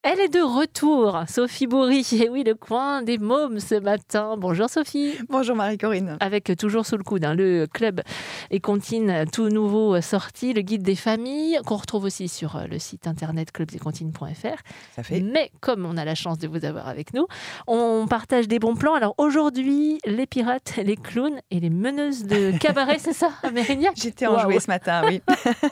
Elle est de retour, Sophie Bourri. Et oui, le coin des mômes ce matin. Bonjour Sophie. Bonjour Marie-Corinne. Avec toujours sous le coude le club et comptine tout nouveau sorti, le guide des familles, qu'on retrouve aussi sur le site internet clubsetcomptines.fr. Ça fait. Mais comme on a la chance de vous avoir avec nous, on partage des bons plans. Alors aujourd'hui, les pirates, les clowns et les meneuses de cabaret, c'est ça, à Mérignac? J'étais enjouée ce matin, oui.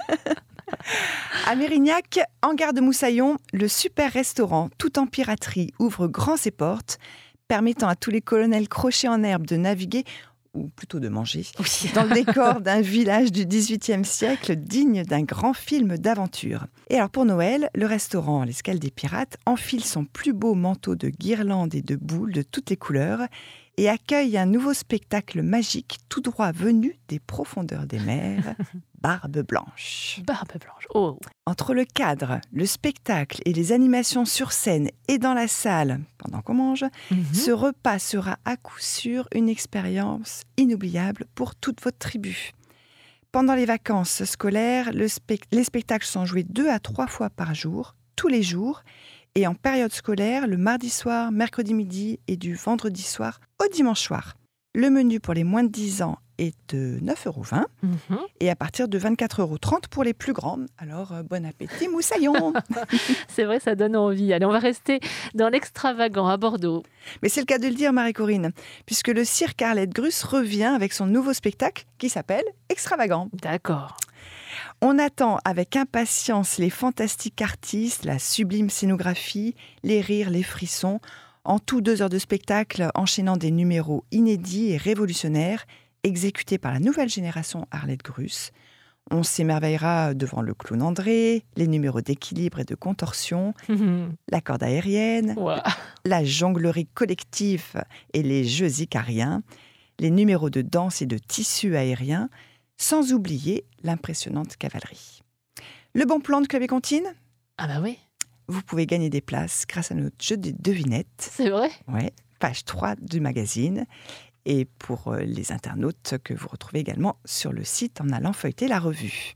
À Mérignac, en gare de Moussaillon, le super restaurant tout en piraterie ouvre grand ses portes, permettant à tous les colonels crochés en herbe de naviguer, ou plutôt de manger, dans le décor d'un village du XVIIIe siècle digne d'un grand film d'aventure. Et alors pour Noël, le restaurant L'Escale des Pirates enfile son plus beau manteau de guirlandes et de boules de toutes les couleurs et accueille un nouveau spectacle magique tout droit venu des profondeurs des mers, Barbe Blanche. Barbe Blanche, oh. Entre le cadre, le spectacle et les animations sur scène et dans la salle, pendant qu'on mange, ce repas sera à coup sûr une expérience inoubliable pour toute votre tribu. Pendant les vacances scolaires, les spectacles sont joués 2 à 3 fois par jour, tous les jours, et en période scolaire, le mardi soir, mercredi midi et du vendredi soir au dimanche soir. Le menu pour les moins de 10 ans est de 9,20 € et à partir de 24,30 € pour les plus grands. Alors, bon appétit, Moussaillon. C'est vrai, ça donne envie. Allez, on va rester dans l'extravagant à Bordeaux. Mais c'est le cas de le dire, Marie-Corinne, puisque le cirque Arlette Gruss revient avec son nouveau spectacle qui s'appelle Extravagant. D'accord. On attend avec impatience les fantastiques artistes, la sublime scénographie, les rires, les frissons. En tout 2 heures de spectacle, enchaînant des numéros inédits et révolutionnaires, exécutés par la nouvelle génération Arlette Gruss. On s'émerveillera devant le clown André, les numéros d'équilibre et de contorsion, la corde aérienne, la jonglerie collective et les jeux icariens, les numéros de danse et de tissu aérien, sans oublier l'impressionnante cavalerie. Le bon plan de Club et Comptines ? Ah bah oui. Vous pouvez gagner des places grâce à notre jeu des devinettes. C'est vrai ? Ouais, page 3 du magazine. Et pour les internautes que vous retrouvez également sur le site en allant feuilleter la revue.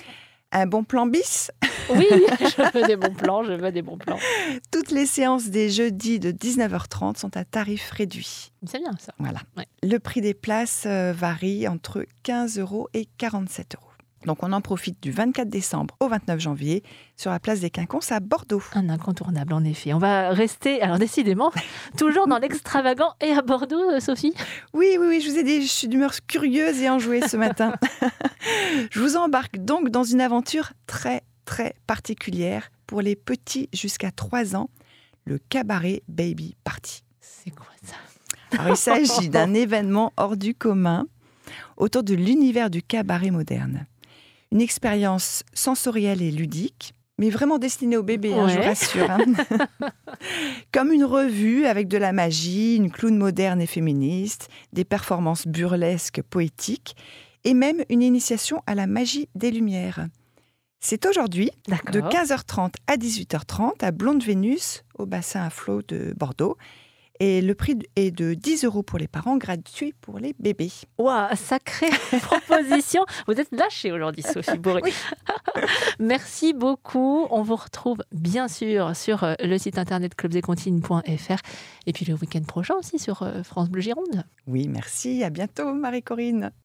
Un bon plan bis ? Oui, je veux des bons plans, Toutes les séances des jeudis de 19h30 sont à tarif réduit. C'est bien ça. Voilà. Ouais. Le prix des places varie entre 15 € et 47 €. Donc on en profite du 24 décembre au 29 janvier sur la place des Quinconces à Bordeaux. Un incontournable en effet. On va rester, alors décidément, toujours dans l'extravagant et à Bordeaux, Sophie. Oui, je vous ai dit, je suis d'humeur curieuse et enjouée ce matin. Je vous embarque donc dans une aventure très, très particulière pour les petits jusqu'à 3 ans, le Cabaret Baby Party. C'est quoi ça ? Alors, il s'agit d'un événement hors du commun autour de l'univers du cabaret moderne. Une expérience sensorielle et ludique, mais vraiment destinée aux bébés, je vous rassure. Comme une revue avec de la magie, une clown moderne et féministe, des performances burlesques, poétiques, et même une initiation à la magie des Lumières. C'est aujourd'hui, de 15h30 à 18h30, à Blonde Vénus, au bassin à flot de Bordeaux. Et le prix est de 10 € pour les parents, gratuit pour les bébés. Waouh, sacrée proposition. Vous êtes lâchée aujourd'hui, Sophie Bourri. Oui. Merci beaucoup. On vous retrouve bien sûr sur le site internet clubsetcomptines.fr et puis le week-end prochain aussi sur France Bleu Gironde. Oui, merci. À bientôt, Marie-Corinne.